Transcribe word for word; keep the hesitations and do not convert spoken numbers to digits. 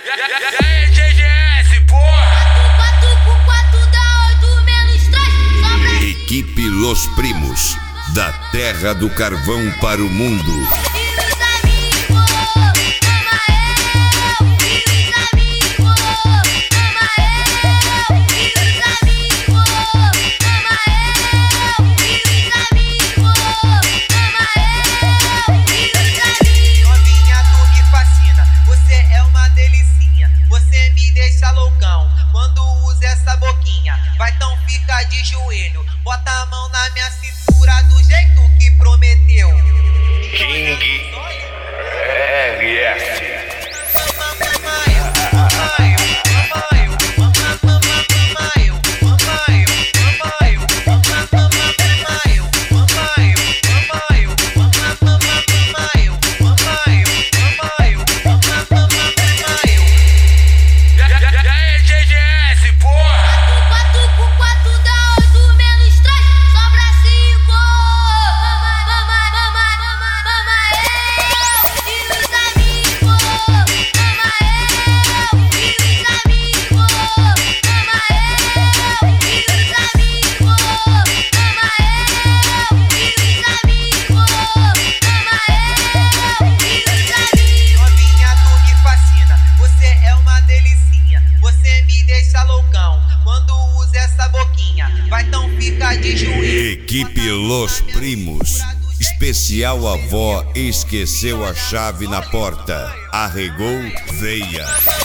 E aí, G G S, porra! quatro por quatro dá oito menos três, sobra. Equipe Los Primos, da terra do carvão para o mundo. Vai então fica de joelho, bota a mão na minha cintura do jeito que prometeu. King R S. Vai então fica de joelho. Equipe Los Primos, especial avó esqueceu a chave na porta, arregou veia.